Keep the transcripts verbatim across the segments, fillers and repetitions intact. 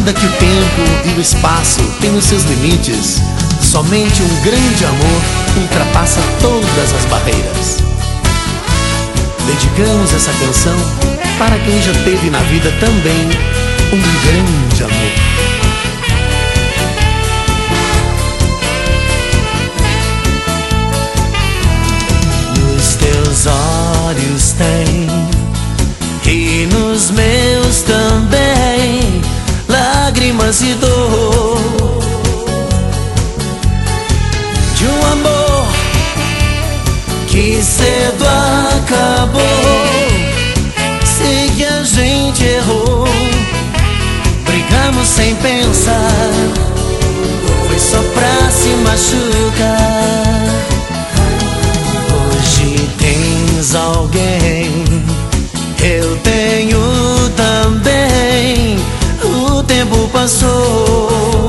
Ainda que o tempo e o espaço tenham seus limites, somente um grande amor ultrapassa todas as barreiras. Dedicamos essa canção para quem já teve na vida também um grande amor. Nos teus olhos tem, e nos meus também, lágrimas e dor de um amor que cedo acabou. Sei que a gente errou, brigamos sem pensar, foi só pra se machucar. Hoje tens alguém, eu tenho também. O tempo passou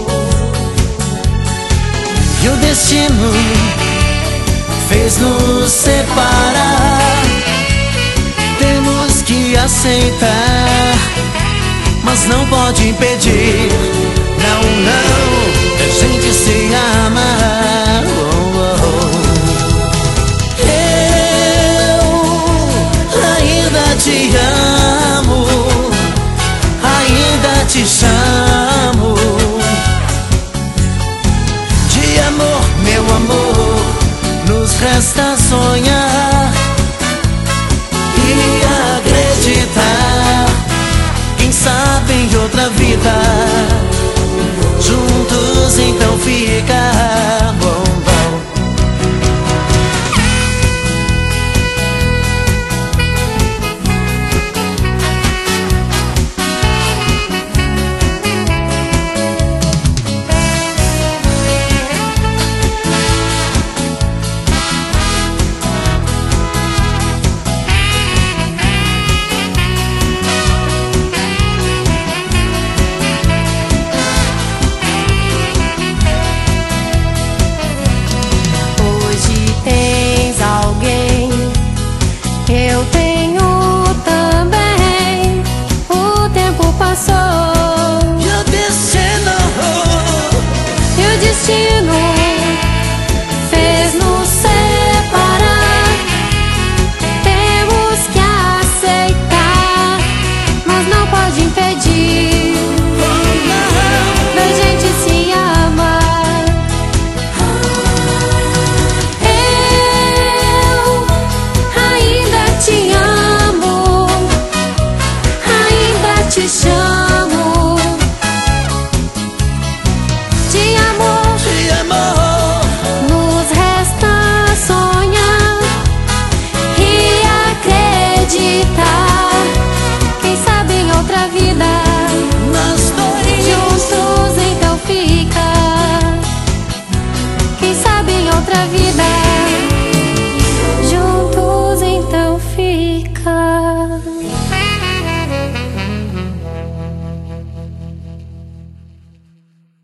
e o destino fez nos separar. Temos que aceitar, mas não pode impedir, não, não, a gente se amar. Oh, oh. Eu ainda te amo, ainda te chamo de amor, meu amor. Nos resta sonhar.